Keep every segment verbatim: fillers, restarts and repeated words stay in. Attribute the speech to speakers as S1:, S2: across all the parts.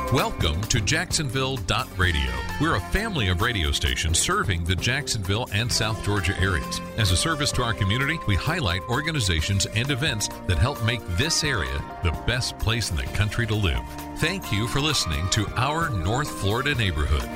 S1: Welcome to Jacksonville dot radio. We're a family of radio stations serving the Jacksonville and South Georgia areas. As a service to our community, we highlight organizations and events that help make this area the best place in the country to live. Thank you for listening to Our North Florida Neighborhood.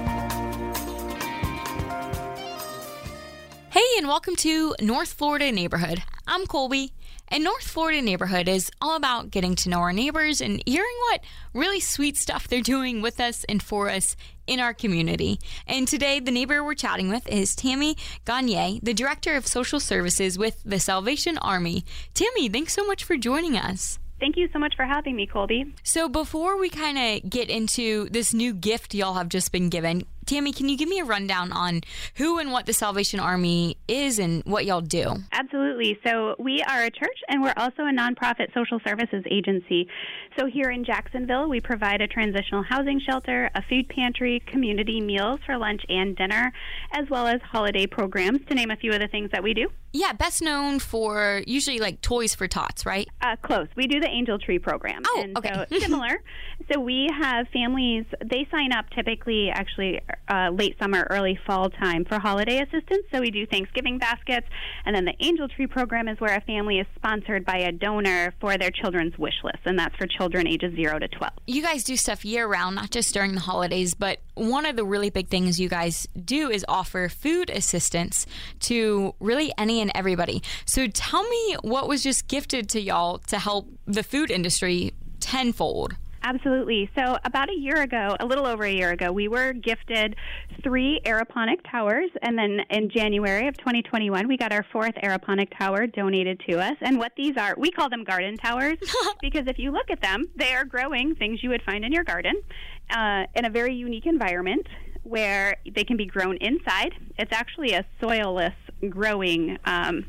S2: Hey, and welcome to North Florida Neighborhood. I'm Colby, and North Florida Neighborhood is all about getting to know our neighbors and hearing what really sweet stuff they're doing with us and for us in our community. And today, the neighbor we're chatting with is Tammy Gagne, the Director of Social Services with the Salvation Army. Tammy, thanks so much for joining us.
S3: Thank you so much for having me, Colby.
S2: So before we kind of get into this new gift y'all have just been given, Tammy, can you give me a rundown on who and what the Salvation Army is and what y'all do?
S3: Absolutely. So we are a church, and we're also a nonprofit social services agency. So here in Jacksonville, we provide a transitional housing shelter, a food pantry, community meals for lunch and dinner, as well as holiday programs, to name a few of the things that we do.
S2: Yeah, best known for usually like Toys for Tots, right?
S3: Uh, close. We do the Angel Tree program.
S2: Oh,
S3: and
S2: okay.
S3: So similar. So we have families, they sign up typically actually uh, late summer, early fall time for holiday assistance. So we do Thanksgiving baskets. And then the Angel Tree program is where a family is sponsored by a donor for their children's wish list. And that's for children ages zero to twelve.
S2: You guys do stuff year round, not just during the holidays, but one of the really big things you guys do is offer food assistance to really any and everybody. So tell me what was just gifted to y'all to help the food industry tenfold.
S3: Absolutely. So about a year ago, a little over a year ago, we were gifted three aeroponic towers. And then in January of twenty twenty-one, we got our fourth aeroponic tower donated to us. And what these are, we call them garden towers because if you look at them, they are growing things you would find in your garden uh, in a very unique environment where they can be grown inside. It's actually a soilless growing um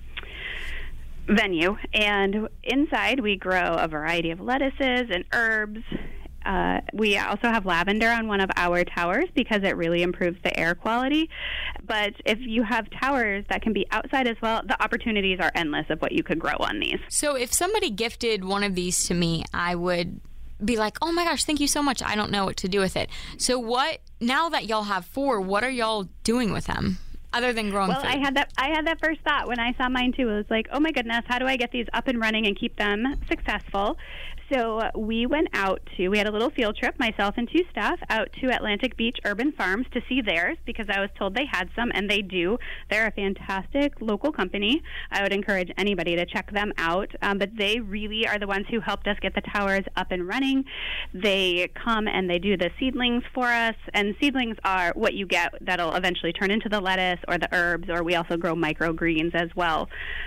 S3: venue, and inside we grow a variety of lettuces and herbs. Uh, we also have lavender on one of our towers because it really improves the air quality. But if you have towers that can be outside as well, the opportunities are endless of what you could grow on these.
S2: So if somebody gifted one of these to me, I would be like, oh my gosh, thank you so much. I don't know what to do with it. So what, now that y'all have four, what are y'all doing with them? Other than growing
S3: well,
S2: food.
S3: I had that. I had that first thought when I saw mine too. It was like, oh my goodness, how do I get these up and running and keep them successful? So uh, we went out to. We had a little field trip, myself and two staff, out to Atlantic Beach Urban Farms to see theirs because I was told they had some, and they do. They're a fantastic local company. I would encourage anybody to check them out. Um, but they really are the ones who helped us get the towers up and running. They come and they do the seedlings for us, and seedlings are what you get that'll eventually turn into the lettuce or the herbs, or we also grow microgreens as well.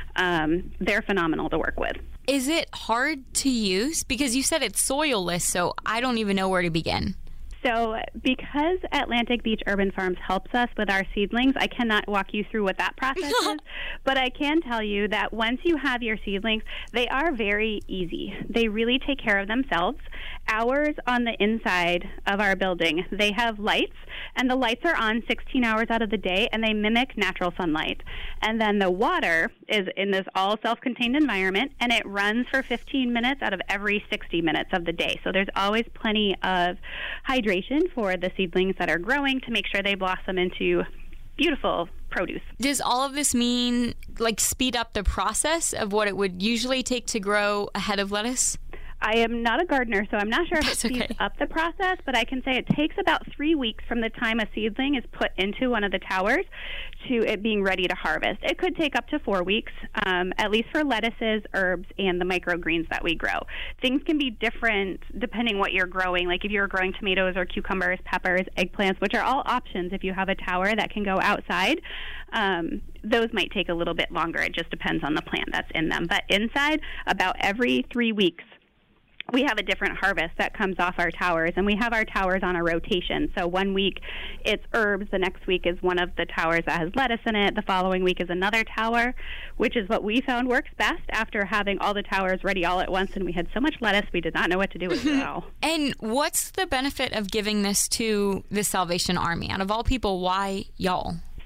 S3: Um, they're phenomenal to work with.
S2: Is it hard to use? Because you said it's soilless, so I don't even know where to begin.
S3: So because Atlantic Beach Urban Farms helps us with our seedlings, I cannot walk you through what that process is, but I can tell you that once you have your seedlings, they are very easy. They really take care of themselves. Ours on the inside of our building, they have lights, and the lights are on sixteen hours out of the day, and they mimic natural sunlight. And then the water is in this all self-contained environment, and it runs for fifteen minutes out of every sixty minutes of the day. So there's always plenty of hydration for the seedlings that are growing to make sure they blossom into beautiful produce.
S2: Does all of this mean, like, speed up the process of what it would usually take to grow a head of lettuce?
S3: I am not a gardener, so I'm not sure if
S2: That's
S3: it speeds
S2: okay.
S3: up the process, but I can say it takes about three weeks from the time a seedling is put into one of the towers to it being ready to harvest. It could take up to four weeks, um, at least for lettuces, herbs, and the microgreens that we grow. Things can be different depending what you're growing, like if you're growing tomatoes or cucumbers, peppers, eggplants, which are all options if you have a tower that can go outside. Um, those might take a little bit longer. It just depends on the plant that's in them. But inside, about every three weeks, we have a different harvest that comes off our towers, and we have our towers on a rotation. So one week it's herbs, the next week is one of the towers that has lettuce in it, the following week is another tower, which is what we found works best after having all the towers ready all at once, and we had so much lettuce we did not know what to do with it all.
S2: And what's the benefit of giving this to the Salvation Army? Out of all people, why y'all?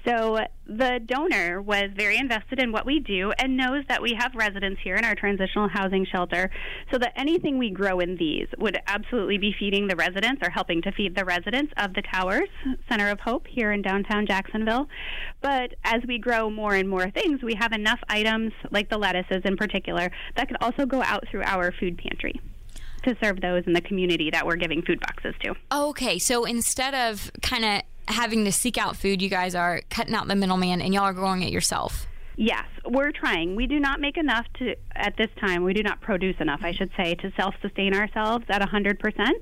S3: So the donor was very invested in what we do and knows that we have residents here in our transitional housing shelter, so that anything we grow in these would absolutely be feeding the residents or helping to feed the residents of the Towers Center of Hope here in downtown Jacksonville. But as we grow more and more things, we have enough items, like the lettuces in particular, that could also go out through our food pantry to serve those in the community that we're giving food boxes to.
S2: Okay, so instead of kind of having to seek out food, you guys are cutting out the middleman and y'all are growing it yourself.
S3: Yes, we're trying. We do not make enough to, at this time, we do not produce enough, I should say, to self-sustain ourselves at one hundred percent.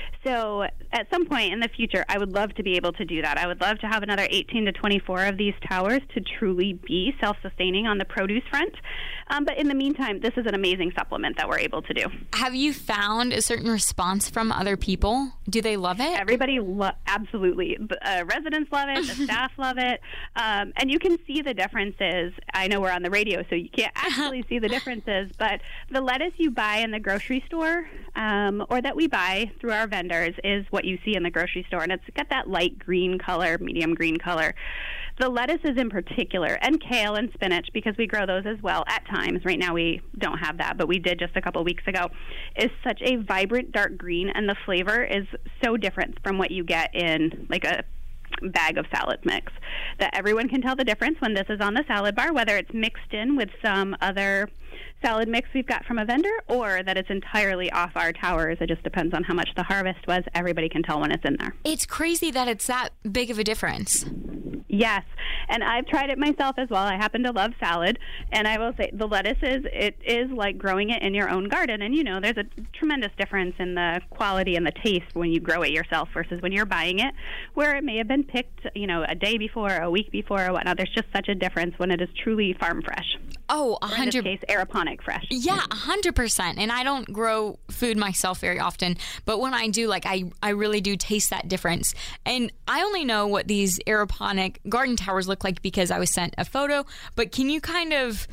S3: So at some point in the future, I would love to be able to do that. I would love to have another eighteen to twenty-four of these towers to truly be self-sustaining on the produce front. Um, but in the meantime, this is an amazing supplement that we're able to do.
S2: Have you found a certain response from other people? Do they love it?
S3: Everybody, lo- absolutely. Uh, residents love it. The staff love it. Um, and you can see the differences. I know we're on the radio, so you can't actually see the differences, but the lettuce you buy in the grocery store um, or that we buy through our vendors is what you see in the grocery store, and it's got that light green color, medium green color. The lettuces in particular, and kale and spinach, because we grow those as well at times. Right now we don't have that, but we did just a couple weeks ago, is such a vibrant dark green, and the flavor is so different from what you get in like a bag of salad mix that everyone can tell the difference when this is on the salad bar, whether it's mixed in with some other salad mix we've got from a vendor or that it's entirely off our towers. It just depends on how much the harvest was. Everybody can tell when it's in there.
S2: It's crazy that it's that big of a difference.
S3: Yes, and I've tried it myself as well. I happen to love salad, and I will say the lettuces, it is like growing it in your own garden, and you know there's a tremendous difference in the quality and the taste when you grow it yourself versus when you're buying it, where it may have been picked, you know, a day before, a week before, or whatnot. There's just such a difference when it is truly farm fresh.
S2: Oh, a hundred.
S3: In this case, aeroponic fresh.
S2: Yeah, a hundred percent. And I don't grow food myself very often, but when I do, like, I, I really do taste that difference. And I only know what these aeroponic garden towers look like because I was sent a photo, but can you kind of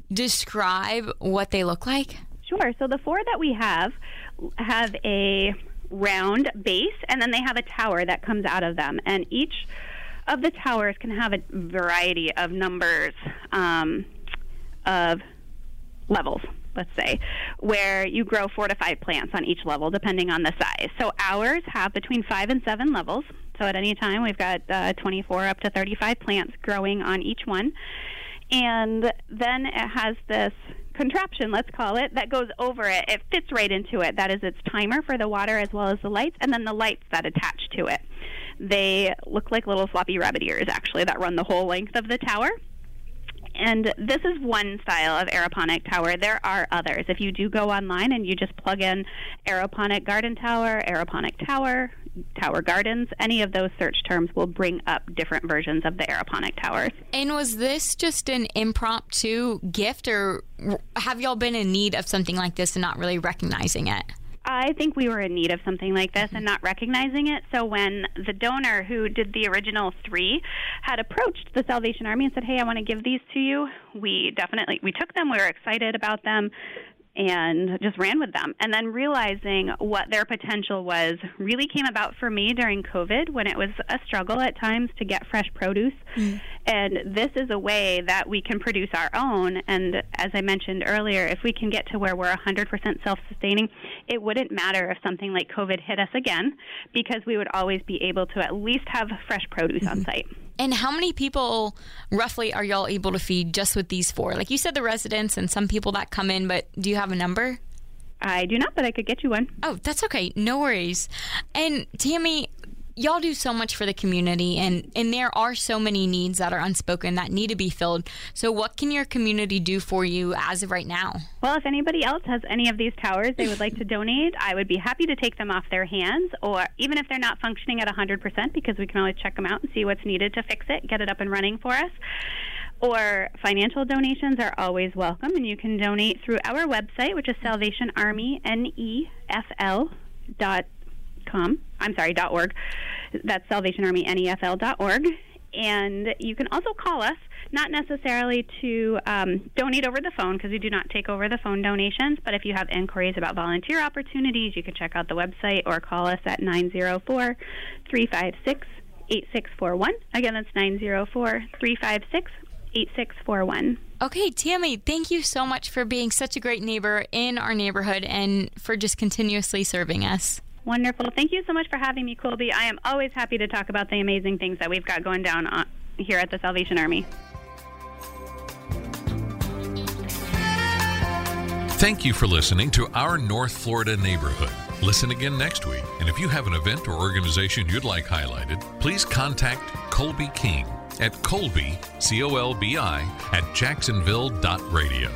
S2: describe what they look like?
S3: Sure. So the four that we have have a round base, and then they have a tower that comes out of them. And each of the towers can have a variety of numbers um, of levels, let's say, where you grow four to five plants on each level, depending on the size. So ours have between five and seven levels. So at any time, we've got uh, twenty-four up to thirty-five plants growing on each one. And then it has this contraption, let's call it, that goes over it. It fits right into it. That is its timer for the water as well as the lights, and then the lights that attach to it. They look like little floppy rabbit ears, actually, that run the whole length of the tower. And this is one style of aeroponic tower. There are others. If you do go online and you just plug in aeroponic garden tower, aeroponic tower, tower gardens, any of those search terms will bring up different versions of the aeroponic towers.
S2: And was this just an impromptu gift, or have y'all been in need of something like this and not really recognizing it?
S3: I think we were in need of something like this and not recognizing it. So when the donor who did the original three had approached the Salvation Army and said, hey, I want to give these to you, we definitely, we took them. We were excited about them and just ran with them. And then realizing what their potential was really came about for me during COVID, when it was a struggle at times to get fresh produce. Mm. And this is a way that we can produce our own. And as I mentioned earlier, if we can get to where we're one hundred percent self-sustaining, it wouldn't matter if something like COVID hit us again, because we would always be able to at least have fresh produce mm-hmm. on site.
S2: And how many people roughly are y'all able to feed just with these four? Like you said, the residents and some people that come in, but do you have a number?
S3: I do not, but I could get you one.
S2: Oh, that's okay. No worries. And Tammy, y'all do so much for the community, and, and there are so many needs that are unspoken that need to be filled. So what can your community do for you as of right now?
S3: Well, if anybody else has any of these towers they would like to donate, I would be happy to take them off their hands, or even if they're not functioning at one hundred percent, because we can always check them out and see what's needed to fix it, get it up and running for us. Or financial donations are always welcome, and you can donate through our website, which is Salvation Army N E F L dot com. I'm sorry, dot org. That's Salvation Army N E F L dot org. And you can also call us, not necessarily to um, donate over the phone, because we do not take over the phone donations, but if you have inquiries about volunteer opportunities, you can check out the website or call us at nine zero four, three five six, eight six four one. Again, that's nine zero four, three five six, eight six four one.
S2: Okay, Tammy, thank you so much for being such a great neighbor in our neighborhood and for just continuously serving us.
S3: Wonderful. Thank you so much for having me, Colby. I am always happy to talk about the amazing things that we've got going down on, here at the Salvation Army.
S1: Thank you for listening to Our North Florida Neighborhood. Listen again next week. And if you have an event or organization you'd like highlighted, please contact Colby King at Colby, C O L B I, at jacksonville dot radio.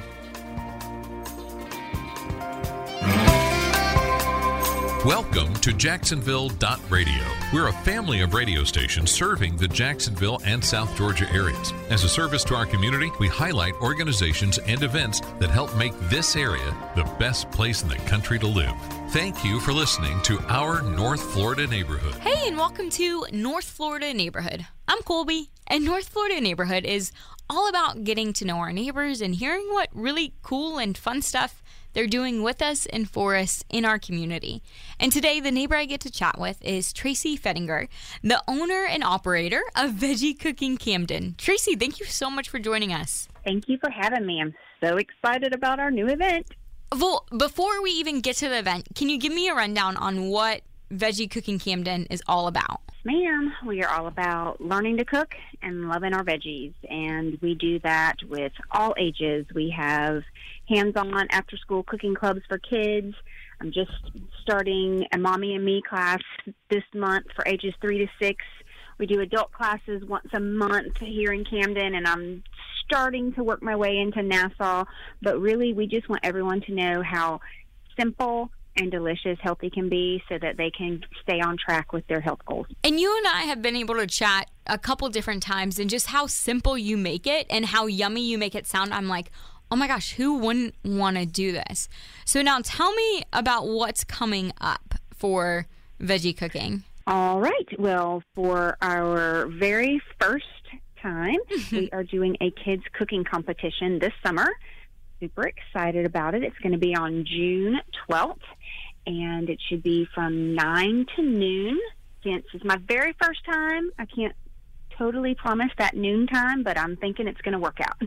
S1: Welcome to Jacksonville dot radio. We're a family of radio stations serving the Jacksonville and South Georgia areas. As a service to our community, we highlight organizations and events that help make this area the best place in the country to live. Thank you for listening to Our North Florida Neighborhood.
S2: Hey, and welcome to North Florida Neighborhood. I'm Colby, and North Florida Neighborhood is all about getting to know our neighbors and hearing what really cool and fun stuff they're doing with us and for us in our community. And today, the neighbor I get to chat with is Tracy Fettinger, the owner and operator of Veggie Cooking Camden. Tracy, thank you so much for joining us.
S4: Thank you for having me. I'm so excited about our new event.
S2: Well, before we even get to the event, can you give me a rundown on what Veggie Cooking Camden is all about?
S4: Ma'am, we are all about learning to cook and loving our veggies, and we do that with all ages. We have hands-on after-school cooking clubs for kids. I'm just starting a Mommy and Me class this month for ages three to six. We do adult classes once a month here in Camden, and I'm starting to work my way into Nassau. But really, we just want everyone to know how simple and delicious healthy can be so that they can stay on track with their health goals.
S2: And you and I have been able to chat a couple different times, and just how simple you make it and how yummy you make it sound. I'm like, oh my gosh, who wouldn't want to do this? So now tell me about what's coming up for Veggie Cooking.
S4: All right. Well, for our very first time, we are doing a kids cooking competition this summer. Super excited about it. It's going to be on June twelfth, and it should be from nine to noon. Since it's my very first time, I can't totally promise that noon time, but I'm thinking it's going to work out.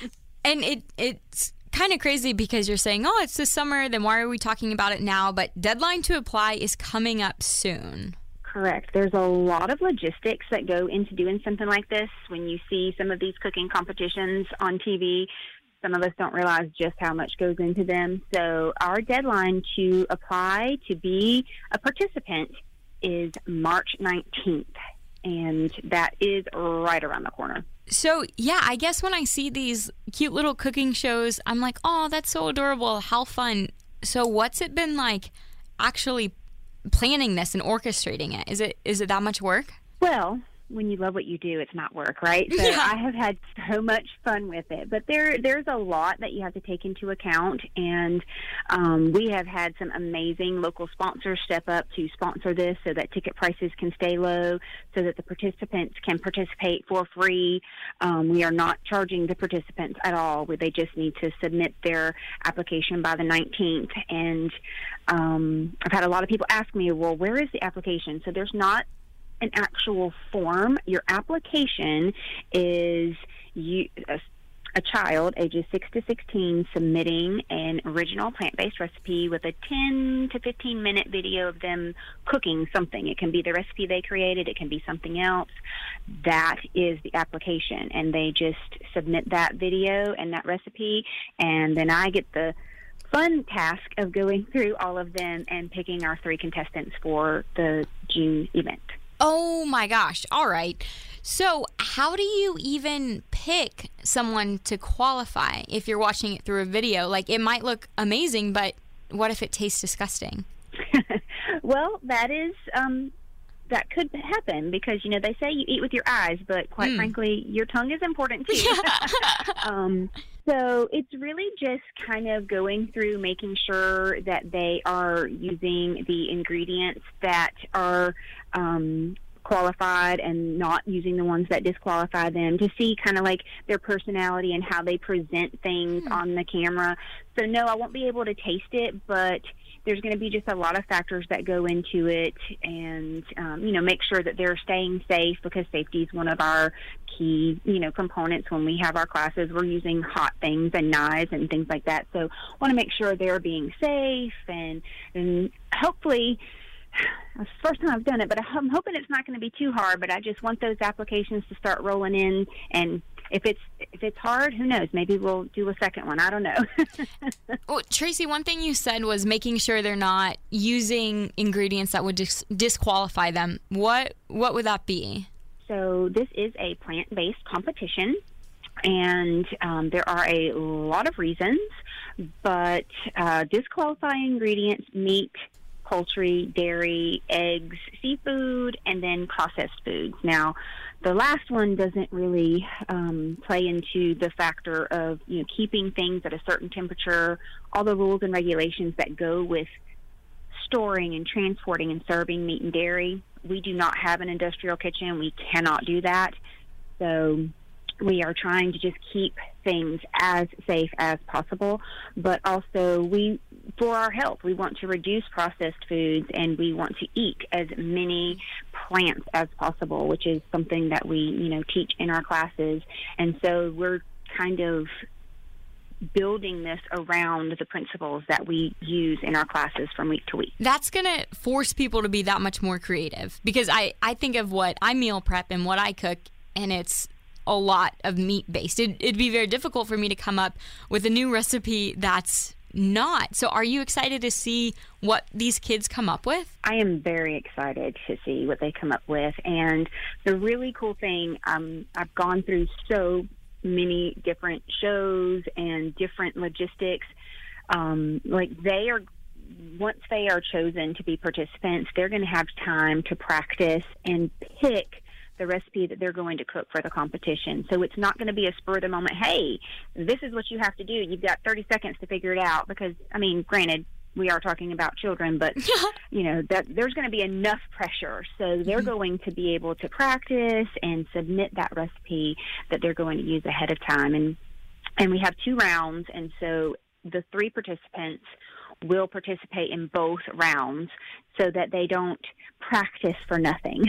S2: And it it's kind of crazy because you're saying, oh, it's this summer, then why are we talking about it now? But deadline to apply is coming up soon.
S4: Correct. There's a lot of logistics that go into doing something like this. When you see some of these cooking competitions on T V, some of us don't realize just how much goes into them. So our deadline to apply to be a participant is March nineteenth, and that is right around the corner.
S2: So, yeah, I guess when I see these cute little cooking shows, I'm like, oh, that's so adorable. How fun. So what's it been like actually planning this and orchestrating it? Is it is it that much work?
S4: Well, when you love what you do, it's not work, right? So
S2: yeah.
S4: I have had so much fun with it. But there, there's a lot that you have to take into account. And um, we have had some amazing local sponsors step up to sponsor this so that ticket prices can stay low, so that the participants can participate for free. Um, we are not charging the participants at all. They just need to submit their application by the nineteenth. And um, I've had a lot of people ask me, well, where is the application? So there's not an actual form. Your application is you, a, a child ages six to sixteen submitting an original plant-based recipe with a ten to fifteen minute video of them cooking something. It can be the recipe they created. It can be something else. That is the application, and they just submit that video and that recipe, and then I get the fun task of going through all of them and picking our three contestants for the June event.
S2: Oh my gosh. All right. So how do you even pick someone to qualify if you're watching it through a video? Like, it might look amazing, but what if it tastes disgusting?
S4: Well, that is, um, that could happen because, you know, they say you eat with your eyes, but quite mm. frankly, your tongue is important too. um, so it's really just kind of going through making sure that they are using the ingredients that are um, qualified and not using the ones that disqualify them, to see kind of like their personality and how they present things mm. on the camera. So no, I won't be able to taste it, but there's going to be just a lot of factors that go into it, and, um, you know, make sure that they're staying safe, because safety is one of our key, you know, components when we have our classes. We're using hot things and knives and things like that. So want to make sure they're being safe, and, and hopefully, it's the first time I've done it, but I'm hoping it's not going to be too hard, but I just want those applications to start rolling in, and if it's if it's hard, who knows? Maybe we'll do a second one. I don't know.
S2: Well, Tracy, one thing you said was making sure they're not using ingredients that would dis- disqualify them. What what would that be?
S4: So this is a plant-based competition, and um, there are a lot of reasons, but uh, disqualifying ingredients: meat, poultry, dairy, eggs, seafood, and then processed foods. Now, the last one doesn't really um, play into the factor of, you know, keeping things at a certain temperature, all the rules and regulations that go with storing and transporting and serving meat and dairy. We do not have an industrial kitchen. We cannot do that. So we are trying to just keep things as safe as possible, but also we, for our health, we want to reduce processed foods, and we want to eat as many plants as possible, which is something that we, you know, teach in our classes. And so we're kind of building this around the principles that we use in our classes from week to week.
S2: That's going to force people to be that much more creative, because I, I think of what I meal prep and what I cook, and it's a lot of meat-based. It, it'd be very difficult for me to come up with a new recipe that's not. So are you excited to see what these kids come up with?
S4: I am very excited to see what they come up with. And the really cool thing, um, I've gone through so many different shows and different logistics. Um, like they are, once they are chosen to be participants, they're going to have time to practice and pick the recipe that they're going to cook for the competition. So it's not going to be a spur of the moment, hey, this is what you have to do. You've got thirty seconds to figure it out. Because, I mean, granted, we are talking about children, but, you know, that there's going to be enough pressure. So they're mm-hmm. going to be able to practice and submit that recipe that they're going to use ahead of time. And, and we have two rounds, and so the three participants will participate in both rounds so that they don't practice for nothing.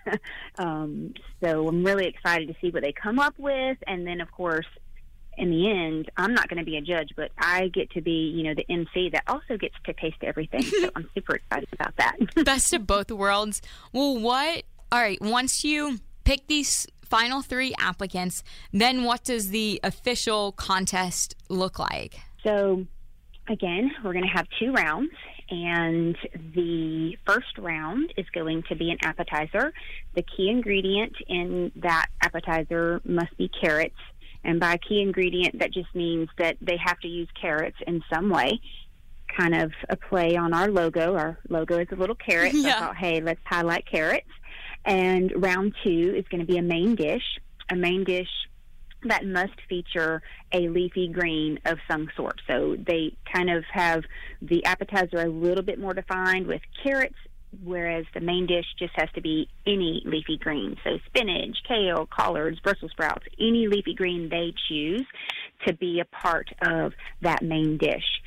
S4: um, so I'm really excited to see what they come up with. And then, of course, in the end, I'm not going to be a judge, but I get to be, you know, the M C that also gets to taste everything. So I'm super excited about that.
S2: Best of both worlds. Well, what, all right, once you pick these final three applicants, then what does the official contest look like?
S4: So, again, we're going to have two rounds, and the first round is going to be an appetizer. The key ingredient in that appetizer must be carrots, and by key ingredient, that just means that they have to use carrots in some way, kind of a play on our logo. Our logo is a little carrot, so
S2: yeah.
S4: I thought, hey, let's highlight carrots. And round two is going to be a main dish, a main dish that must feature a leafy green of some sort. So they kind of have the appetizer a little bit more defined with carrots, whereas the main dish just has to be any leafy green. So spinach, kale, collards, Brussels sprouts, any leafy green they choose to be a part of that main dish.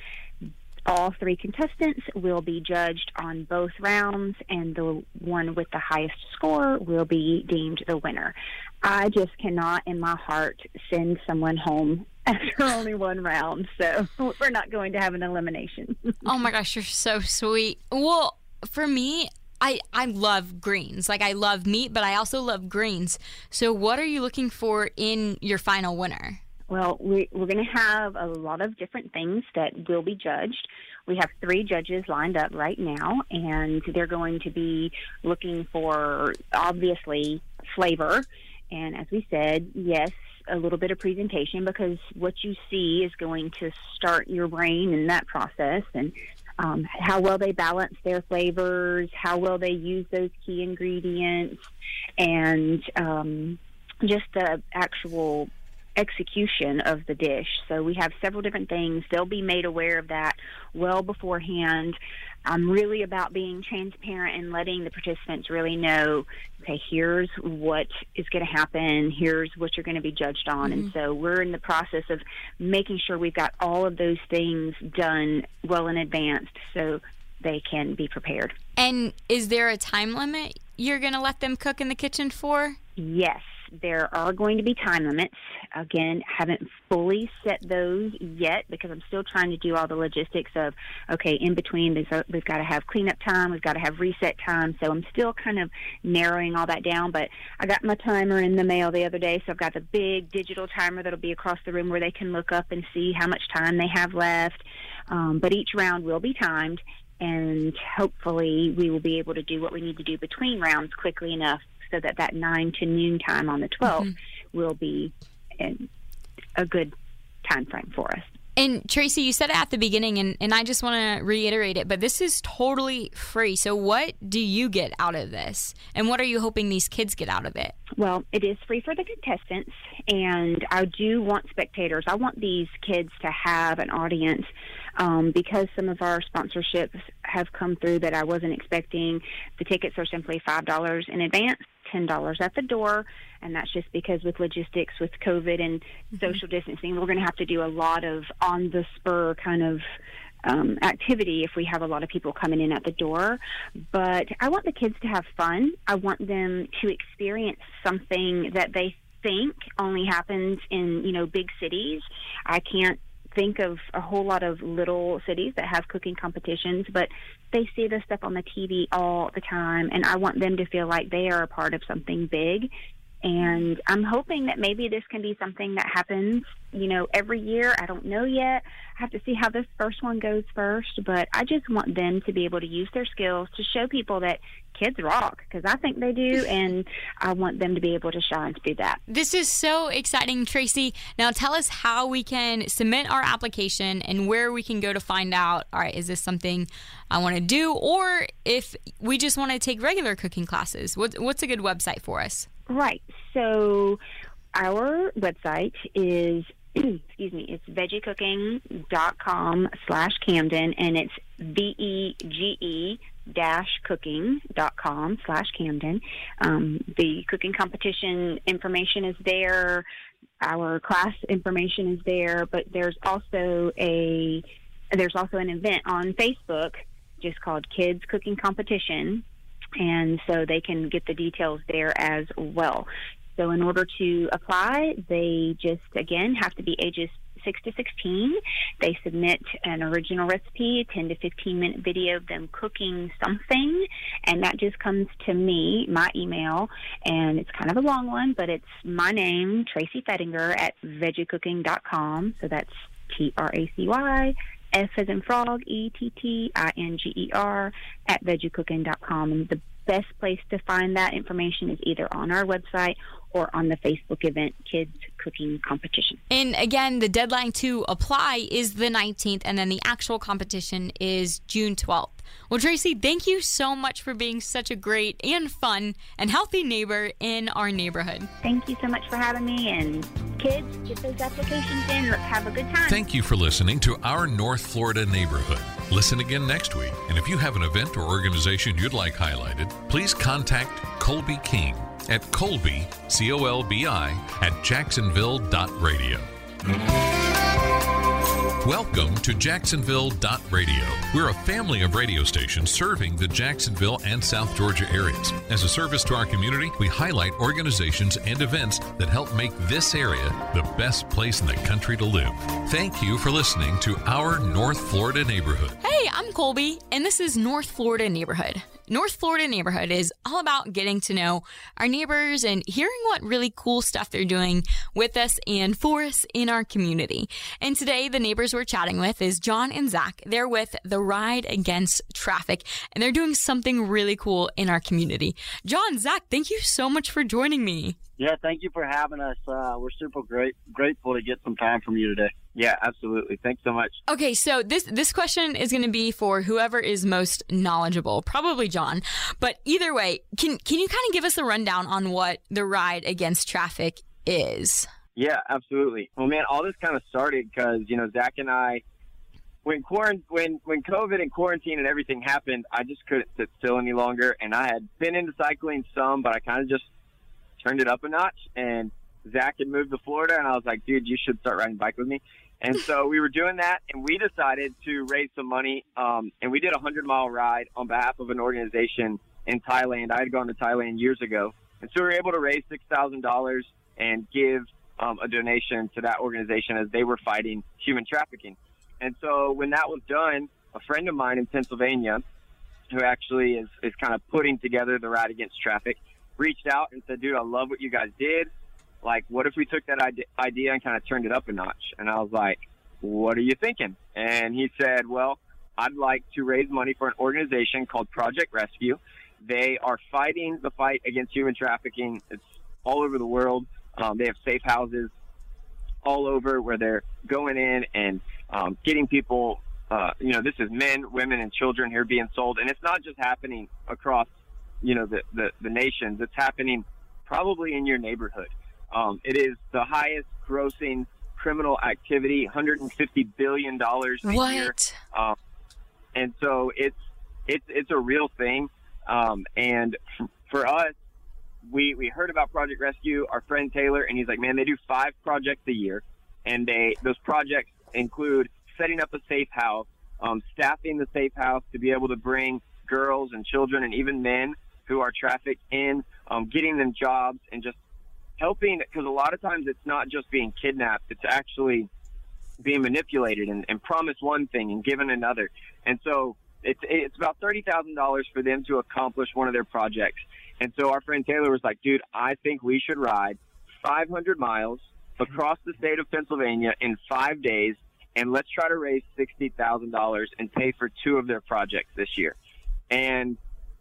S4: All three contestants will be judged on both rounds, and the one with the highest score will be deemed the winner. I just cannot, in my heart, send someone home after only one round, so we're not going to have an elimination.
S2: Oh my gosh, you're so sweet. Well, for me, I, I love greens. Like, I love meat, but I also love greens. So what are you looking for in your final winner?
S4: Well, we, we're going to have a lot of different things that will be judged. We have three judges lined up right now, and they're going to be looking for, obviously, flavor. And as we said, yes, a little bit of presentation, because what you see is going to start your brain in that process, and um, how well they balance their flavors, how well they use those key ingredients, and um, just the actual execution of the dish. So we have several different things. They'll be made aware of that well beforehand. I'm really about being transparent and letting the participants really know, okay, here's what is going to happen, here's what you're going to be judged on. Mm-hmm. And so we're in the process of making sure we've got all of those things done well in advance, so they can be prepared.
S2: And is there a time limit you're going to let them cook in the kitchen for?
S4: Yes, there are going to be time limits. Again, haven't fully set those yet because I'm still trying to do all the logistics of, okay, in between, we've got to have cleanup time, we've got to have reset time. So I'm still kind of narrowing all that down. But I got my timer in the mail the other day, so I've got the big digital timer that'll be across the room where they can look up and see how much time they have left. Um, but each round will be timed, and hopefully we will be able to do what we need to do between rounds quickly enough so that that nine to noon time on the twelfth mm-hmm. will be in a good time frame for us.
S2: And Tracy, you said it at the beginning, and, and I just want to reiterate it, but this is totally free. So what do you get out of this? And what are you hoping these kids get out of it?
S4: Well, it is free for the contestants, and I do want spectators. I want these kids to have an audience um, because some of our sponsorships have come through that I wasn't expecting. The tickets are simply five dollars in advance, ten dollars at the door, and that's just because with logistics, with COVID and mm-hmm. social distancing, we're going to have to do a lot of on-the-spur kind of um, activity if we have a lot of people coming in at the door. But I want the kids to have fun. I want them to experience something that they think only happens in, you know, big cities. I can't think of a whole lot of little cities that have cooking competitions, but they see this stuff on the T V all the time, and I want them to feel like they are a part of something big. And I'm hoping that maybe this can be something that happens, you know, every year. I don't know yet. I have to see how this first one goes first, but I just want them to be able to use their skills to show people that kids rock, because I think they do, and I want them to be able to shine through that.
S2: This is so exciting, Tracy. Now tell us how we can submit our application and where we can go to find out, all right, is this something I want to do, or if we just want to take regular cooking classes. What, what's a good website for us?
S4: Right. So our website is, excuse me, it's veggiecooking.com slash Camden, and it's V-E-G-E dash cooking.com slash Camden. Um, the cooking competition information is there. Our class information is there, but there's also a, there's also an event on Facebook just called Kids Cooking Competition. And so they can get the details there as well. So in order to apply, they just, again, have to be ages six to sixteen. They submit an original recipe, a ten to fifteen minute video of them cooking something, and that just comes to me, my email, and it's kind of a long one, but it's my name, Tracy Fettinger, at veggiecooking dot com. So that's T R A C Y F as in frog, E T T I N G E R, at veggiecooking dot com. And the best place to find that information is either on our website or on the Facebook event, Kids Cooking Competition.
S2: And again, the deadline to apply is the nineteenth, and then the actual competition is June twelfth. Well, Tracy, thank you so much for being such a great and fun and healthy neighbor in our neighborhood.
S4: Thank you so much for having me, and kids, get those applications in. Let's have a good time.
S1: Thank you for listening to Our North Florida Neighborhood. Listen again next week, and if you have an event or organization you'd like highlighted, please contact Colby King at Colby, C O L B I, at jacksonville dot radio. Welcome to jacksonville dot radio. We're a family of radio stations serving the Jacksonville and South Georgia areas. As a service to our community, we highlight organizations and events that help make this area the best place in the country to live. Thank you for listening to Our North Florida Neighborhood.
S2: Hey, I'm Colby, and this is North Florida Neighborhood. North Florida Neighborhood is all about getting to know our neighbors and hearing what really cool stuff they're doing with us and for us in our community. And today, the neighbors we're chatting with is John and Zach. They're with the Ride Against Traffic, and they're doing something really cool in our community. John, Zach, thank you so much for joining me.
S5: Yeah, thank you for having us. Uh, we're super great, grateful to get some time from you today. Yeah, absolutely. Thanks so much.
S2: Okay, so this this question is going to be for whoever is most knowledgeable, probably John. But either way, can can you kind of give us a rundown on what the Ride Against Traffic is?
S5: Yeah, absolutely. Well, man, all this kind of started because, you know, Zach and I, when quarant- when when COVID and quarantine and everything happened, I just couldn't sit still any longer. And I had been into cycling some, but I kind of just turned it up a notch. And Zach had moved to Florida, and I was like, dude, you should start riding bike with me. And so we were doing that, and we decided to raise some money, um, and we did a hundred-mile ride on behalf of an organization in Thailand. I had gone to Thailand years ago, and so we were able to raise six thousand dollars and give um, a donation to that organization as they were fighting human trafficking. And so when that was done, a friend of mine in Pennsylvania, who actually is, is kind of putting together the Ride Against Traffic, reached out and said, dude, I love what you guys did. Like, what if we took that idea and kind of turned it up a notch? And I was like, what are you thinking? And he said, well, I'd like to raise money for an organization called Project Rescue. They are fighting the fight against human trafficking. It's all over the world. Um, they have safe houses all over where they're going in and um, getting people, uh, you know, this is men, women, and children here being sold. And it's not just happening across, you know, the, the, the nations. It's happening probably in your neighborhood. Um, it is the highest grossing criminal activity, one hundred fifty billion dollars a
S2: what?
S5: year. Um, and so it's, it's, it's a real thing. Um, and f- for us, we, we heard about Project Rescue, our friend Taylor, and he's like, man, they do five projects a year. And they, those projects include setting up a safe house, um, staffing the safe house to be able to bring girls and children and even men who are trafficked in, um, getting them jobs and just helping, because a lot of times it's not just being kidnapped, it's actually being manipulated and, and promised one thing and given another. And so it's it's about thirty thousand dollars for them to accomplish one of their projects. And so our friend Taylor was like, dude, I think we should ride five hundred miles across the state of Pennsylvania in five days, and let's try to raise sixty thousand dollars and pay for two of their projects this year. And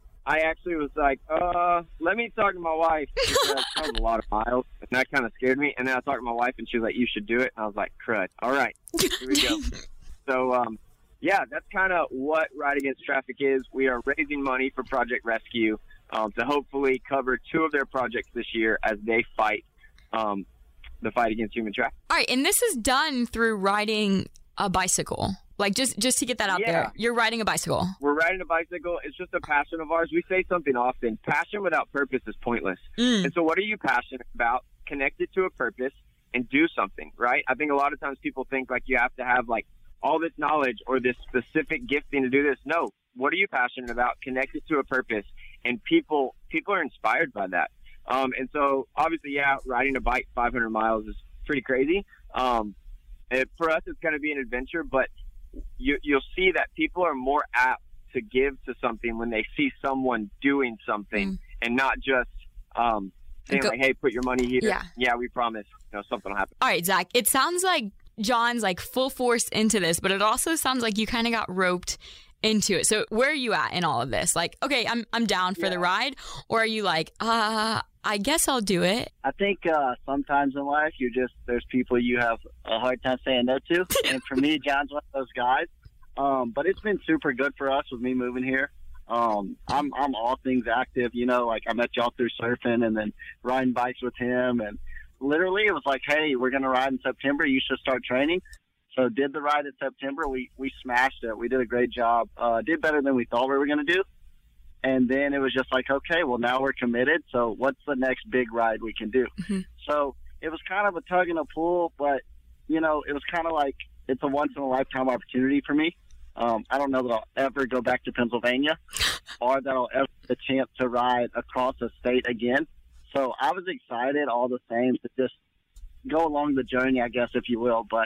S5: I actually was like, uh, let me talk to my wife, because that was a lot of miles, and that kind of scared me. And then I talked to my wife, and she was like, you should do it. And I was like, crud. All right, here we go. So, um, yeah, that's kind of what Ride Against Traffic is. We are raising money for Project Rescue um, to hopefully cover two of their projects this year as they fight um, the fight against human trafficking.
S2: All right, and this is done through riding a bicycle. Like, just, just to get that out
S5: Yeah.
S2: there, you're riding a bicycle.
S5: We're riding a bicycle. It's just a passion of ours. We say something often, passion without purpose is pointless.
S2: Mm.
S5: And so what are you passionate about? Connect it to a purpose and do something, right? I think a lot of times people think like you have to have like all this knowledge or this specific gifting to do this. No. What are you passionate about? Connect it to a purpose. And people people are inspired by that. Um, and so obviously, yeah, riding a bike five hundred miles is pretty crazy. Um, it, for us, it's going to be an adventure, but You, you'll see that people are more apt to give to something when they see someone doing something mm. and not just um, saying, Go- like, hey, put your money here.
S2: Yeah.
S5: yeah, we promise you know, something will happen.
S2: All right, Zach, it sounds like John's like full force into this, but it also sounds like you kind of got roped into it. So where are you at in all of this? Like, okay, I'm I'm down for yeah. the ride, or are you like, uh, I guess I'll do it?
S6: I think uh, sometimes in life, you just there's people you have a hard time saying no to, and for me, John's one of those guys. Um, but it's been super good for us with me moving here. Um, I'm I'm all things active, you know. Like I met y'all through surfing, and then riding bikes with him, and literally it was like, hey, we're gonna ride in September. You should start training. So did the ride in September. We we smashed it. We did a great job. Uh, did better than we thought we were going to do. And then it was just like, okay, well, now we're committed. So what's the next big ride we can do? Mm-hmm. So it was kind of a tug and a pull, but, you know, it was kind of like it's a once-in-a-lifetime opportunity for me. Um, I don't know that I'll ever go back to Pennsylvania or that I'll ever get a chance to ride across the state again. So I was excited all the same to just go along the journey, I guess, if you will. But,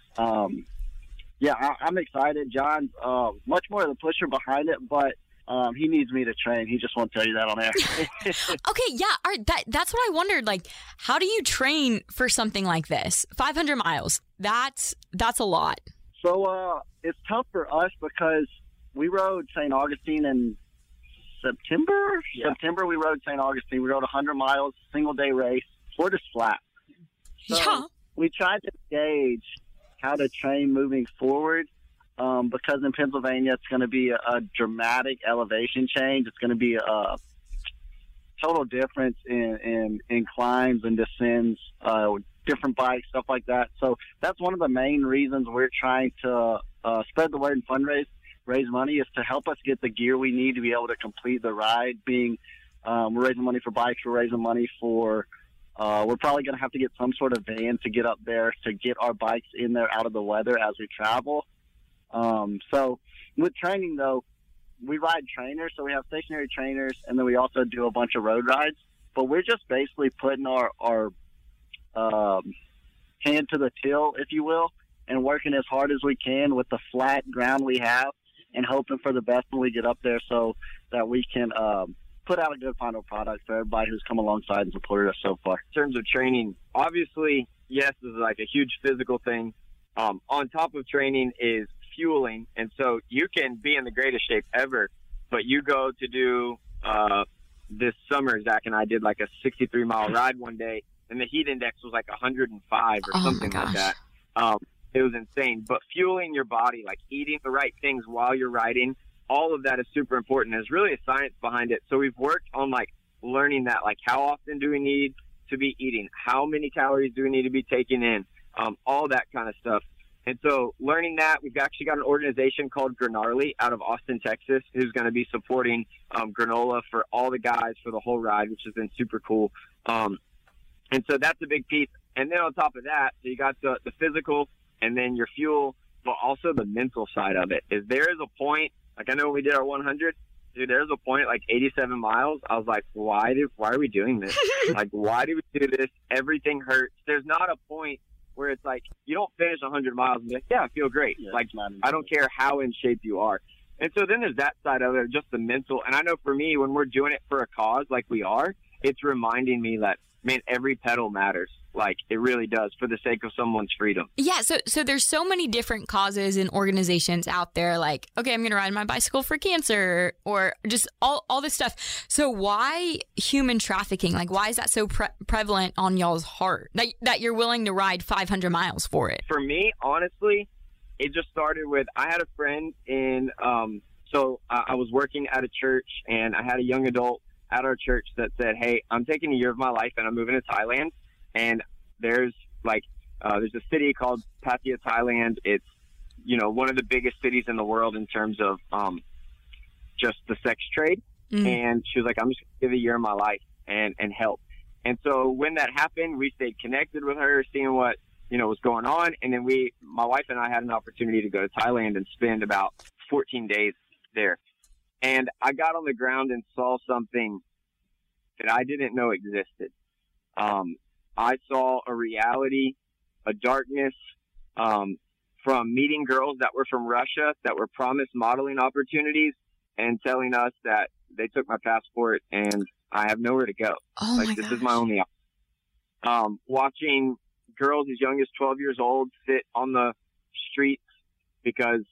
S6: um, yeah, I, I'm excited. John's uh, much more of the pusher behind it, but um, he needs me to train. He just won't tell you that on air.
S2: Okay, yeah, all right, that, that's what I wondered. Like, how do you train for something like this? five hundred miles, that's, that's a lot.
S6: So uh, it's tough for us because we rode Saint Augustine in September. Yeah. September, we rode Saint Augustine. We rode one hundred miles, single-day race. We're just flat. So
S2: yeah.
S6: we tried to gauge how to train moving forward um, because in Pennsylvania it's going to be a, a dramatic elevation change. It's going to be a total difference in, in, in climbs and descents, uh, different bikes, stuff like that. So that's one of the main reasons we're trying to uh, spread the word and fundraise, raise money, is to help us get the gear we need to be able to complete the ride. Being um, we're raising money for bikes, we're raising money for Uh, we're probably going to have to get some sort of van to get up there to get our bikes in there out of the weather as we travel. Um, so with training, though, we ride trainers. So we have stationary trainers, and then we also do a bunch of road rides. But we're just basically putting our, our um, hand to the till, if you will, and working as hard as we can with the flat ground we have and hoping for the best when we get up there so that we can um, put out a good final product for everybody who's come alongside and supported us so far.
S5: In terms of training, obviously, yes, this is like a huge physical thing. Um, on top of training is fueling. And so you can be in the greatest shape ever, but you go to do uh, this summer, Zach and I did like a sixty-three mile ride one day, and the heat index was like one hundred five or
S2: oh
S5: something like that. Um, it was insane. But fueling your body, like eating the right things while you're riding, all of that is super important. There's really a science behind it. So we've worked on like learning that, like how often do we need to be eating? How many calories do we need to be taking in? Um, all that kind of stuff. And so learning that, we've actually got an organization called Granarly out of Austin, Texas, who's going to be supporting um, granola for all the guys for the whole ride, which has been super cool. Um, and so that's a big piece. And then on top of that, so you got the, the physical and then your fuel, but also the mental side of it. Is there is a point, like I know when we did our one hundred, dude, there's a point like eighty-seven miles. I was like, why did, why are we doing this? Like, why do we do this? Everything hurts. There's not a point where it's like, you don't finish one hundred miles and be like, yeah, I feel great.
S6: Yeah,
S5: like, I don't care how in shape you are. And so then there's that side of it, just the mental. And I know for me, when we're doing it for a cause like we are, it's reminding me that, man, every pedal matters. Like, it really does, for the sake of someone's freedom.
S2: Yeah, so so there's so many different causes and organizations out there, like, okay, I'm going to ride my bicycle for cancer, or just all, all this stuff. So why human trafficking? Like, why is that so pre- prevalent on y'all's heart, that, that you're willing to ride five hundred miles for it?
S5: For me, honestly, it just started with, I had a friend in, um, so I, I was working at a church, and I had a young adult at our church that said, hey, I'm taking a year of my life, and I'm moving to Thailand. And there's like, uh, there's a city called Pattaya, Thailand. It's, you know, one of the biggest cities in the world in terms of um, just the sex trade. Mm. And she was like, I'm just going to give a year of my life and, and help. And so when that happened, we stayed connected with her, seeing what, you know, was going on. And then we, my wife and I had an opportunity to go to Thailand and spend about fourteen days there. And I got on the ground and saw something that I didn't know existed. Um, I saw a reality, a darkness, um, from meeting girls that were from Russia that were promised modeling opportunities and telling us that they took my passport and I have nowhere to go.
S2: Oh
S5: like,
S2: my
S5: this
S2: gosh.
S5: is my only option. Um, watching girls as young as twelve years old sit on the streets because,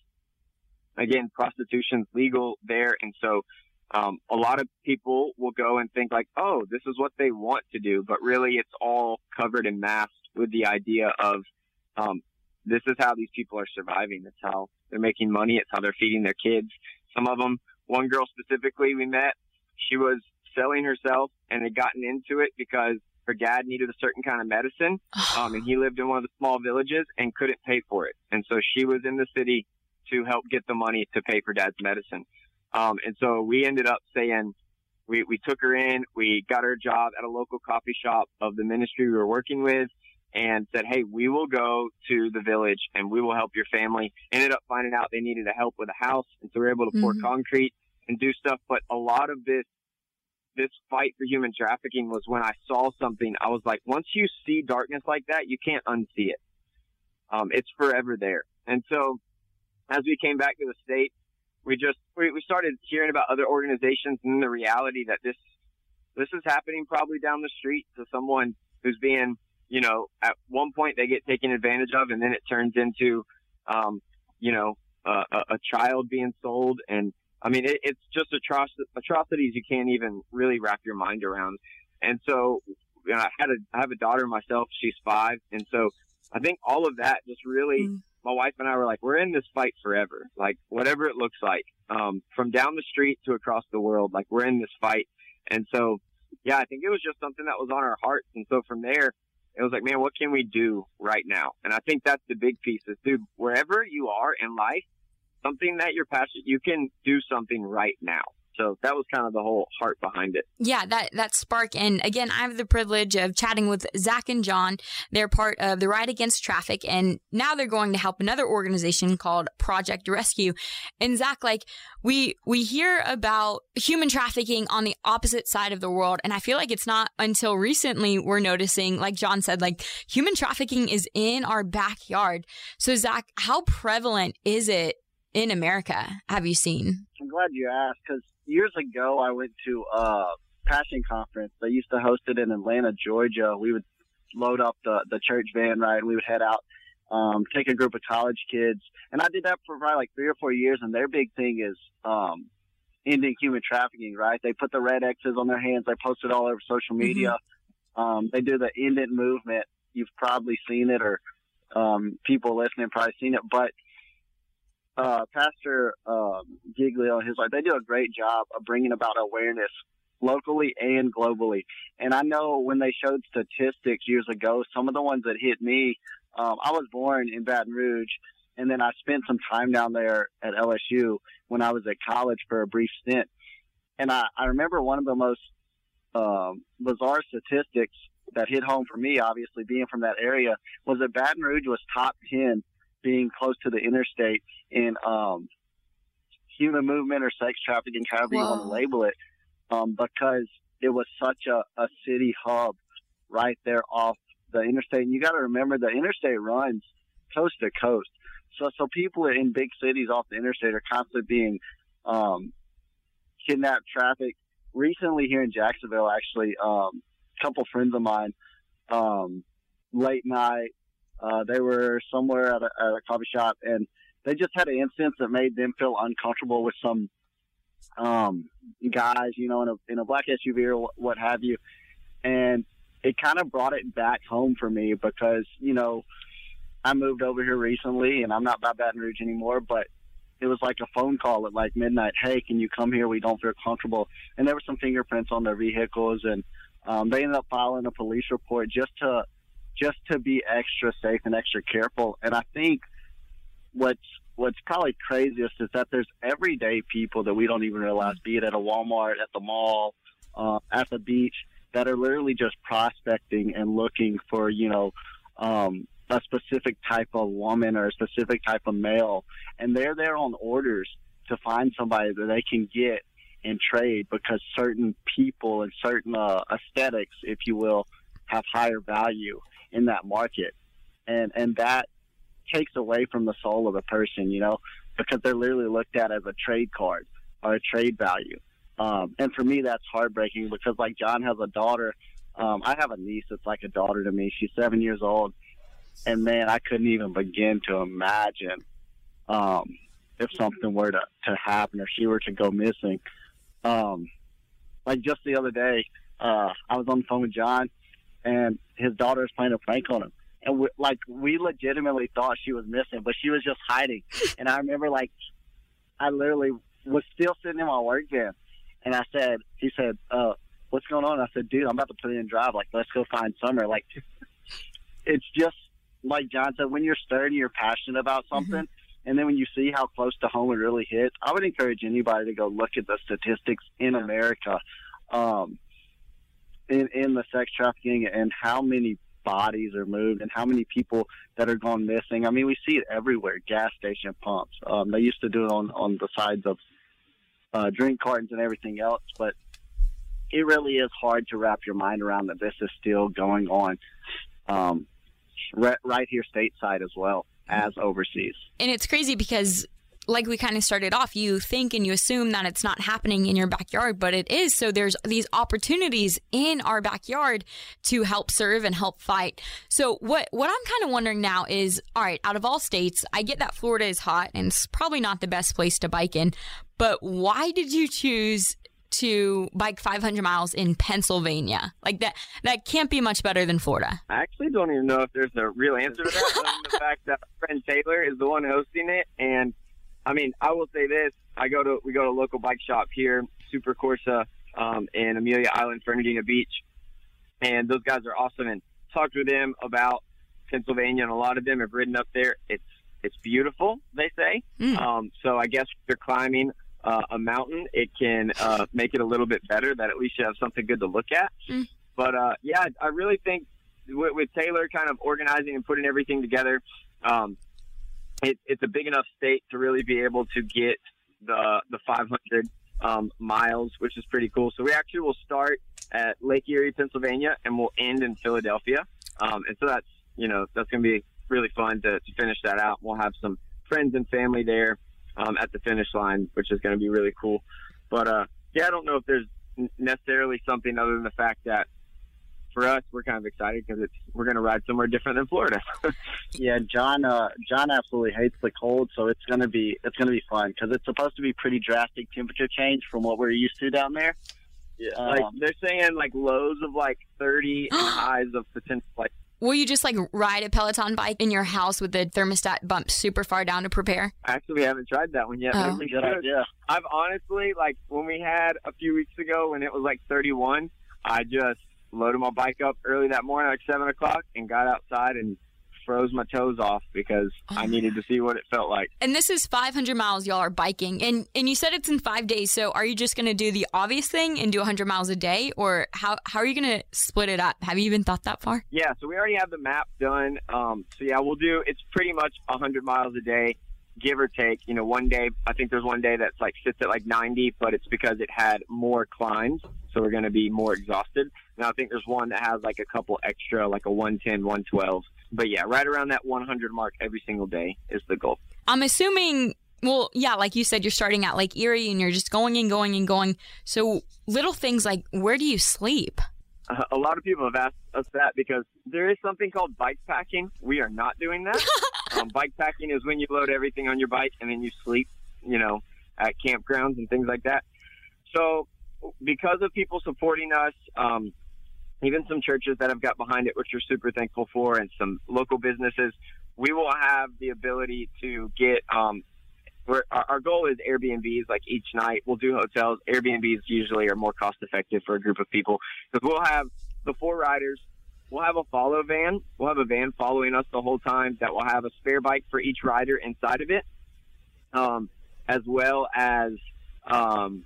S5: again, prostitution's legal there. And so, Um, a lot of people will go and think like, oh, this is what they want to do. But really, it's all covered and masked with the idea of um, this is how these people are surviving. It's how they're making money. It's how they're feeding their kids. Some of them, one girl specifically we met, she was selling herself and had gotten into it because her dad needed a certain kind of medicine. Um, and he lived in one of the small villages and couldn't pay for it. And so she was in the city to help get the money to pay for dad's medicine. Um, and so we ended up saying, we, we took her in, we got her a job at a local coffee shop of the ministry we were working with, and said, hey, we will go to the village and we will help your family. Ended up finding out they needed a help with a house. And so we were able to mm-hmm. pour concrete and do stuff. But a lot of this, this fight for human trafficking was when I saw something, I was like, once you see darkness like that, you can't unsee it. Um, it's forever there. And so as we came back to the States, We just, we, we started hearing about other organizations and the reality that this, this is happening probably down the street to someone who's being, you know, at one point they get taken advantage of and then it turns into, um, you know, uh, a, a child being sold. And I mean, it, it's just atroc- atrocities you can't even really wrap your mind around. And so, you know, I had a, I have a daughter myself, she's five. And so I think all of that just really, mm. my wife and I were like, we're in this fight forever. Like, whatever it looks like, um, from down the street to across the world, like, we're in this fight. And so, yeah, I think it was just something that was on our hearts. And so from there, it was like, man, what can we do right now? And I think that's the big piece is, dude, wherever you are in life, something that you're passionate, you can do something right now So that was kind of the whole heart behind it.
S2: Yeah, that, that spark. And again, I have the privilege of chatting with Zach and John. They're part of the Ride Against Traffic, and now they're going to help another organization called Project Rescue. And Zach, like, we, we hear about human trafficking on the opposite side of the world. And I feel like it's not until recently we're noticing, like John said, like human trafficking is in our backyard. So Zach, how prevalent is it in America, have you seen?
S6: I'm glad you asked, because years ago I went to a Passion Conference. They used to host it in Atlanta, Georgia. We would load up the, the church van, right, and we would head out, um, take a group of college kids. And I did that for probably like three or four years, and their big thing is um, ending human trafficking, right? They put the red X's on their hands. They post it all over social media. Mm-hmm. Um, they do the End It movement. You've probably seen it, or um, people listening probably seen it, but Uh, Pastor um, Giglio and his wife, they do a great job of bringing about awareness locally and globally. And I know when they showed statistics years ago, some of the ones that hit me, um, I was born in Baton Rouge, and then I spent some time down there at L S U when I was at college for a brief stint. And I, I remember one of the most um, bizarre statistics that hit home for me, obviously being from that area, was that Baton Rouge was top ten being close to the interstate in um, human movement or sex trafficking, however Whoa. you want to label it, um, because it was such a, a city hub right there off the interstate. And you got to remember the interstate runs coast to coast. So, so people in big cities off the interstate are constantly being um, kidnapped, trafficked. Recently here in Jacksonville, actually, um, a couple friends of mine, um, late night, Uh, they were somewhere at a, at a coffee shop, and they just had an instance that made them feel uncomfortable with some um, guys, you know, in a, in a black S U V or what have you. And it kind of brought it back home for me because, you know, I moved over here recently, and I'm not by Baton Rouge anymore, but it was like a phone call at like midnight. Hey, can you come here? We don't feel comfortable. And there were some fingerprints on their vehicles, and um, they ended up filing a police report just to just to be extra safe and extra careful. And I think what's what's probably craziest is that there's everyday people that we don't even realize, be it at a Walmart, at the mall, uh, at the beach, that are literally just prospecting and looking for, you know, um, a specific type of woman or a specific type of male. And they're there on orders to find somebody that they can get and trade because certain people and certain uh, aesthetics, if you will, have higher value in that market. And and that takes away from the soul of the person, you know, because they're literally looked at as a trade card or a trade value. Um, and for me, that's heartbreaking because, like, John has a daughter. Um, I have a niece that's like a daughter to me. She's seven years old. And, man, I couldn't even begin to imagine um, if something were to, to happen or she were to go missing. Um, like just the other day, uh, I was on the phone with John, and his daughter was playing a prank on him. And, we, like, we legitimately thought she was missing, but she was just hiding. And I remember, like, I literally was still sitting in my work van. And I said, he said, uh, what's going on? I said, dude, I'm about to put it in drive. Like, let's go find Summer. Like, it's just, like John said, when you're sturdy, you're passionate about something. Mm-hmm. And then when you see how close to home it really hits, I would encourage anybody to go look at the statistics in America, um, in, in the sex trafficking and how many bodies are moved and how many people that are gone missing. I mean, we see it everywhere, gas station pumps. Um, they used to do it on, on the sides of uh, drink cartons and everything else, but it really is hard to wrap your mind around that this is still going on um, right, right here stateside as well as overseas.
S2: And it's crazy because, like we kind of started off, you think and you assume that it's not happening in your backyard, but it is. So there's these opportunities in our backyard to help serve and help fight. So what, what I'm kind of wondering now is, all right, out of all states, I get that Florida is hot and it's probably not the best place to bike in, but why did you choose to bike five hundred miles in Pennsylvania? Like that, that can't be much better than Florida.
S5: I actually don't even know if there's a real answer to that, other than the fact that my friend Taylor is the one hosting it. And I mean, I will say this: I go to we go to a local bike shop here, Super Corsa, um, in Amelia Island, Fernandina Beach, and those guys are awesome. And talked with them about Pennsylvania, and a lot of them have ridden up there. It's it's beautiful, they say. Mm. Um, so I guess if you're climbing, uh, a mountain, it can uh, make it a little bit better, that at least you have something good to look at. Mm. But, uh, yeah, I really think with, with Taylor kind of organizing and putting everything together, um, it, it's a big enough state to really be able to get the the five hundred um, miles, which is pretty cool. So we actually will start at Lake Erie, Pennsylvania, and we'll end in Philadelphia. Um, and so that's, you know, that's going to be really fun to, to finish that out. We'll have some friends and family there um, at the finish line, which is going to be really cool. But, uh, yeah, I don't know if there's necessarily something other than the fact that for us, we're kind of excited because it's we're going to ride somewhere different than Florida.
S6: Yeah, John. Uh, John absolutely hates the cold, so it's going to be it's going to be fun because it's supposed to be pretty drastic temperature change from what we're used to down there.
S5: Yeah, um, like they're saying like lows of like thirty and highs of potential like.
S2: Will you just like ride a Peloton bike in your house with the thermostat bumped super far down to prepare?
S5: Actually, we haven't tried that one yet.
S2: Oh.
S5: Maybe
S6: Good idea.
S5: I've honestly, like when we had a few weeks ago when it was like thirty-one, I just loaded my bike up early that morning, like seven o'clock, and got outside and froze my toes off because oh. I needed to see what it felt like.
S2: And this is five hundred miles y'all are biking. And and you said it's in five days. So are you just going to do the obvious thing and do one hundred miles a day? Or how, how are you going to split it up? Have you even thought that far?
S5: Yeah, so we already have the map done. Um, so, yeah, we'll do – it's pretty much one hundred miles a day, give or take. You know, one day – I think there's one day that's like sits at like ninety, but it's because it had more climbs. So we're going to be more exhausted. Now I think there's one that has like a couple extra, like a one ten, one twelve. But yeah, right around that one hundred mark every single day is the goal.
S2: I'm assuming, well, yeah, like you said, you're starting at Lake Erie and you're just going and going and going. So little things like, where do you sleep?
S5: Uh, a lot of people have asked us that because there is something called bike packing. We are not doing that. um, bike packing is when you load everything on your bike and then you sleep, you know, at campgrounds and things like that. So because of people supporting us, um, even some churches that have got behind it, which we're super thankful for, and some local businesses, we will have the ability to get, um, we're, our, our goal is Airbnbs, like each night. We'll do hotels. Airbnbs usually are more cost effective for a group of people because we'll have the four riders. We'll have a follow van. We'll have a van following us the whole time that will have a spare bike for each rider inside of it, um, as well as, um,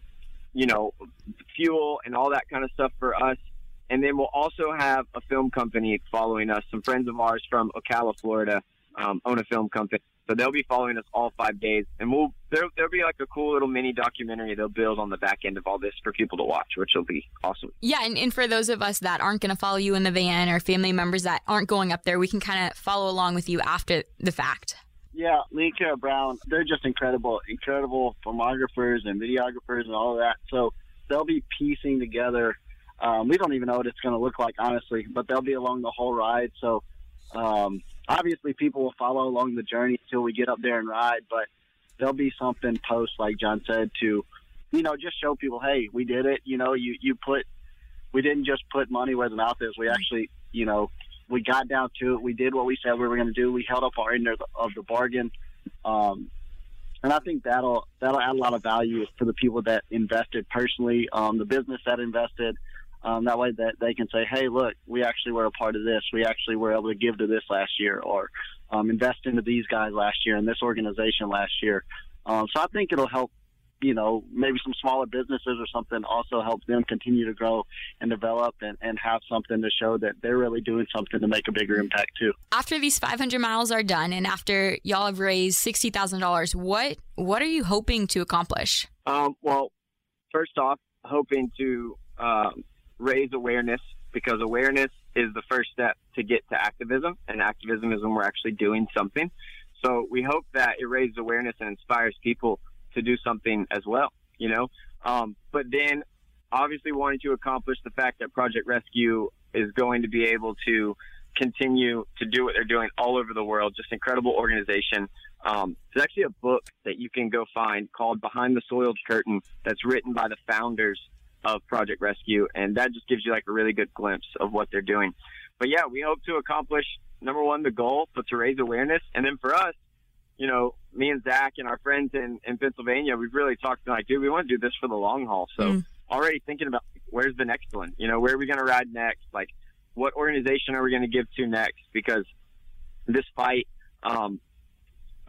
S5: you know, fuel and all that kind of stuff for us. And then we'll also have a film company following us. Some friends of ours from Ocala, Florida, um, own a film company. So they'll be following us all five days. And we'll there, there'll be like a cool little mini documentary they'll build on the back end of all this for people to watch, which will be awesome.
S2: Yeah, and, and for those of us that aren't going to follow you in the van or family members that aren't going up there, we can kind of follow along with you after the fact.
S6: Yeah, Lee Cara Brown, they're just incredible, incredible filmographers and videographers and all of that. So they'll be piecing together. Um, we don't even know what it's going to look like, honestly, but they'll be along the whole ride. So um, obviously people will follow along the journey until we get up there and ride, but there'll be something post, like John said, to, you know, just show people, hey, we did it. You know, you, you put, we didn't just put money where the mouth is. We actually, you know, we got down to it. We did what we said we were going to do. We held up our end of the, of the bargain. Um, and I think that'll, that'll add a lot of value for the people that invested personally, um, the business that invested. Um, that way that they can say, hey, look, we actually were a part of this. We actually were able to give to this last year, or um, invest into these guys last year and this organization last year. Um, so I think it'll help, you know, maybe some smaller businesses or something also help them continue to grow and develop and, and have something to show that they're really doing something to make a bigger impact too.
S2: After these five hundred miles are done and after y'all have raised sixty thousand dollars, what, what are you hoping to accomplish?
S5: Um, well, first off, hoping to um, raise awareness, because awareness is the first step to get to activism, and activism is when we're actually doing something. So we hope that it raises awareness and inspires people to do something as well, you know. Um, but then obviously wanting to accomplish the fact that Project Rescue is going to be able to continue to do what they're doing all over the world. Just incredible organization. Um, there's actually a book that you can go find called Behind the Soiled Curtain that's written by the founders of Project Rescue, and that just gives you like a really good glimpse of what they're doing. But yeah, we hope to accomplish, number one, the goal, but to raise awareness. And then for us, you know, me and Zach and our friends in, in Pennsylvania, we've really talked like, dude, we want to do this for the long haul. So mm. already thinking about where's the next one, you know, where are we going to ride next? Like, what organization are we going to give to next? Because this fight, um,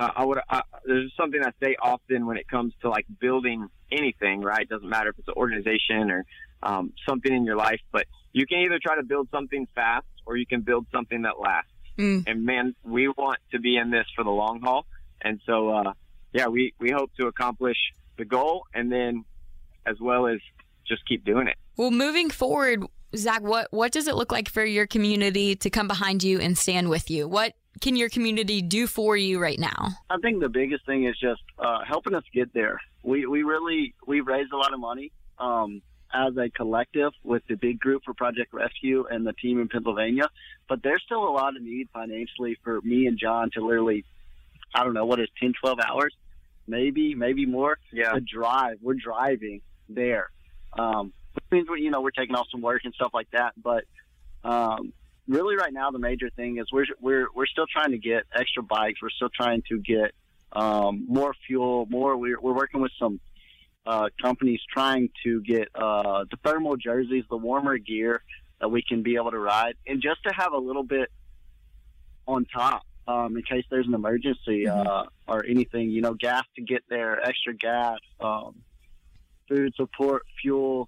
S5: uh, I would. Uh, there's something I say often when it comes to like building anything. Right? Doesn't matter if it's an organization or um, something in your life, but you can either try to build something fast or you can build something that lasts. Mm. And man, we want to be in this for the long haul. And so, uh, yeah, we, we hope to accomplish the goal and then as well as just keep doing it.
S2: Well, moving forward, Zach, what, what does it look like for your community to come behind you and stand with you? What can your community do for you right now?
S6: I think the biggest thing is just uh, helping us get there. We, we really, we've raised a lot of money. Um, as a collective with the big group for Project Rescue and the team in Pennsylvania, but there's still a lot of need financially for me and John to literally, I don't know, what is ten, twelve hours, maybe, maybe more
S5: yeah.
S6: to drive. We're driving there. Um, which means, we, you know, we're taking off some work and stuff like that. But um, really right now, the major thing is we're, we're, we're still trying to get extra bikes. We're still trying to get um, more fuel, more, we're, we're working with some Uh, companies trying to get uh, the thermal jerseys, the warmer gear that we can be able to ride, and just to have a little bit on top um, in case there's an emergency mm-hmm. uh, or anything, you know, gas to get there, extra gas, um, food support, fuel.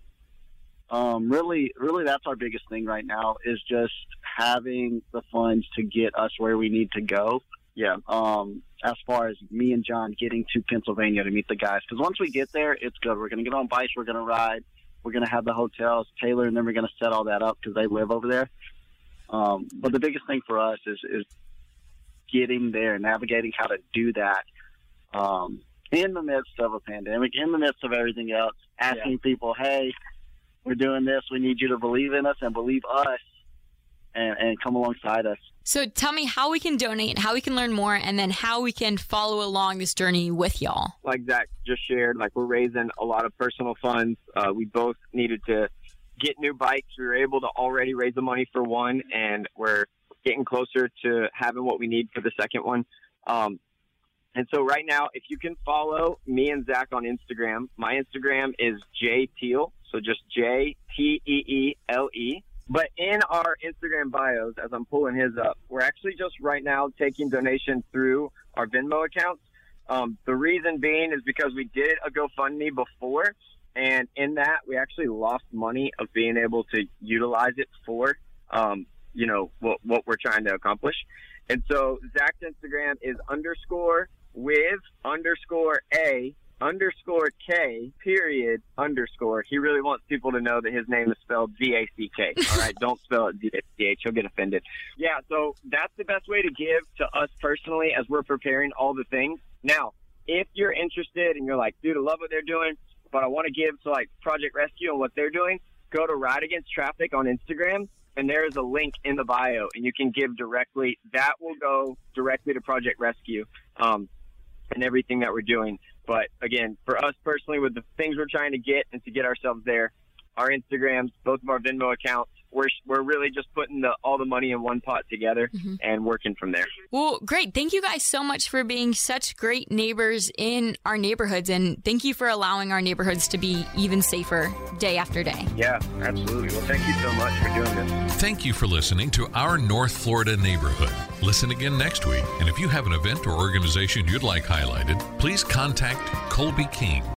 S6: Um, really, really that's our biggest thing right now is just having the funds to get us where we need to go. Yeah. Um, as far as me and John getting to Pennsylvania to meet the guys. Because once we get there, it's good. We're going to get on bikes. We're going to ride. We're going to have the hotels, Taylor, and then we're going to set all that up because they live over there. Um, but the biggest thing for us is, is getting there, navigating how to do that um, in the midst of a pandemic, in the midst of everything else, asking yeah. people, hey, we're doing this. We need you to believe in us and believe us and, and come alongside us.
S2: So tell me how we can donate, how we can learn more, and then how we can follow along this journey with y'all.
S5: Like Zach just shared, like we're raising a lot of personal funds. Uh, we both needed to get new bikes. We were able to already raise the money for one, and we're getting closer to having what we need for the second one. Um, and so right now, if you can follow me and Zach on Instagram, my Instagram is J Teele, so just J T E E L E. But in our Instagram bios, as I'm pulling his up, we're actually just right now taking donations through our Venmo accounts. Um, the reason being is because we did a GoFundMe before, and in that we actually lost money of being able to utilize it for, um, you know, what, what we're trying to accomplish. And so Zach's Instagram is underscore with underscore A underscore K period underscore. He really wants people to know that his name is spelled Z A C K. All right, don't spell it Z A C H. He'll get offended. Yeah, so that's the best way to give to us personally as we're preparing all the things. Now, if you're interested and you're like, dude, I love what they're doing, but I want to give to like Project Rescue and what they're doing, go to Ride Against Traffic on Instagram, and there is a link in the bio, and you can give directly. That will go directly to Project Rescue um, and everything that we're doing. But again, for us personally, with the things we're trying to get and to get ourselves there, our Instagrams, both of our Venmo accounts, we're we're really just putting the, all the money in one pot together mm-hmm. and working from there.
S2: Well, great. Thank you guys so much for being such great neighbors in our neighborhoods. And thank you for allowing our neighborhoods to be even safer day after day.
S5: Yeah, absolutely. Well, thank you so much for doing this.
S1: Thank you for listening to Our North Florida Neighborhood. Listen again next week. And if you have an event or organization you'd like highlighted, please contact Colby King